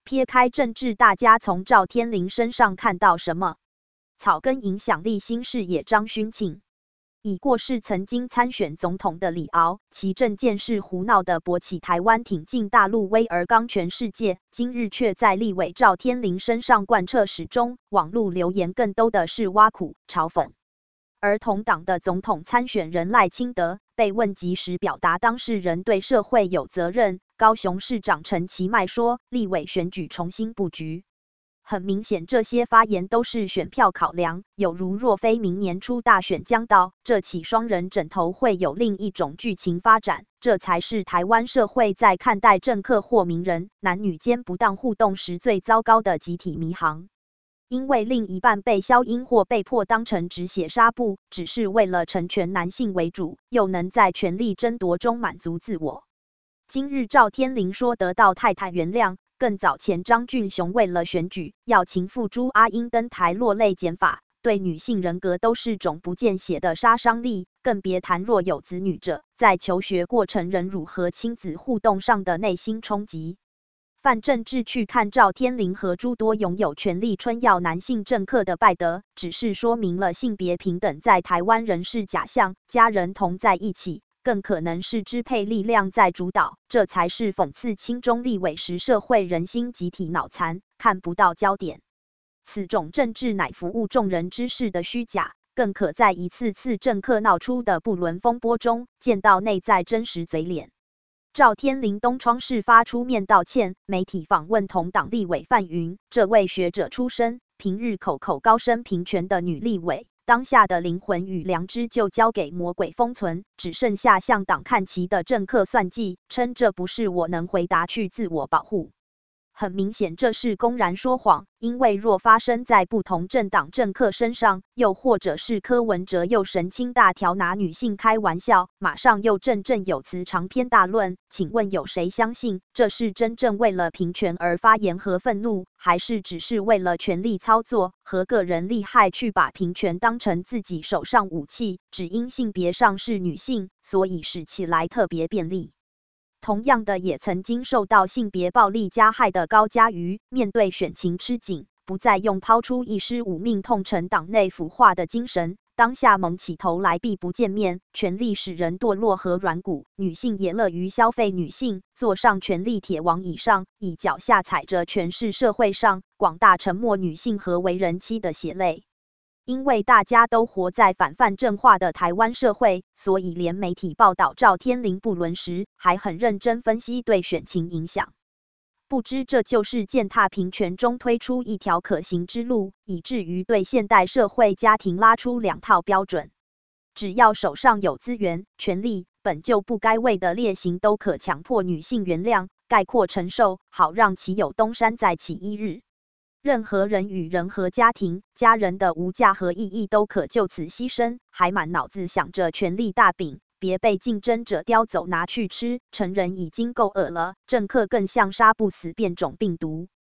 撇开政治，大家从赵天麟身上看到什么？草根影响力新视野张勋庆。已过世曾经参选总统的李敖，其政见是胡闹的勃起台湾挺进大陆威而刚全世界，今日却在立委赵天麟身上贯彻始终，网络留言更多的是挖苦、嘲讽。而同党的总统参选人赖清德被问及时表达当事人对社会有责任，高雄市长陈其迈说，立委选举重新布局。很明显，这些发言都是选票考量，有如若非明年初大选将到，这起双人枕头会有另一种剧情发展，这才是台湾社会在看待政客或名人男女间不当互动时最糟糕的集体迷航。因为另一半被消音或被迫当成只写纱布，只是为了成全男性为主，又能在权力争夺中满足自我。今日赵天麟说得到太太原谅，更早前张俊雄为了选举要情妇朱阿英登台落泪减法，对女性人格都是种不见血的杀伤力，更别谈若有子女者，在求学过程忍辱和亲子互动上的内心冲击。泛政治去看赵天麟和诸多拥有权力春耀男性政客的败德，只是说明了性别平等在台湾仍是假象，家人同在一起，更可能是支配力量在主导，这才是讽刺亲中立委时社会人心集体脑残，看不到焦点。此种政治乃服务众人之事的虚假，更可在一次次政客闹出的不伦风波中，见到内在真实嘴脸。赵天麟东窗事发出面道歉，媒体访问同党立委范云，这位学者出身，平日口口高声平权的女立委，当下的灵魂与良知就交给魔鬼封存，只剩下向党看齐的政客算计，称这不是我能回答去自我保护。很明显这是公然说谎，因为若发生在不同政党政客身上，又或者是柯文哲又神清大条拿女性开玩笑，马上又振振有词长篇大论，请问有谁相信这是真正为了平权而发言和愤怒，还是只是为了权力操作和个人利害去把平权当成自己手上武器，只因性别上是女性，所以使起来特别便利。同样的，也曾经受到性别暴力加害的高嘉瑜，面对选情吃紧，不再用抛出一尸五命痛陈党内腐化的精神，当下蒙起头来避不见面，权力使人堕落和软骨，女性也乐于消费女性，坐上权力铁王以上，以脚下踩着全是社会上广大沉默女性和为人妻的血泪。因为大家都活在反泛政化的台湾社会，所以连媒体报道赵天麟不伦时，还很认真分析对选情影响。不知这就是践踏平权中推出一条可行之路，以至于对现代社会家庭拉出两套标准。只要手上有资源、权力，本就不该为的劣行都可强迫女性原谅、概括承受，好让其有东山再起一日。任何人与人和家庭、家人的无价和意义都可就此牺牲，还满脑子想着权力大饼，别被竞争者叼走拿去吃。成人已经够恶了，政客更像杀不死变种病毒。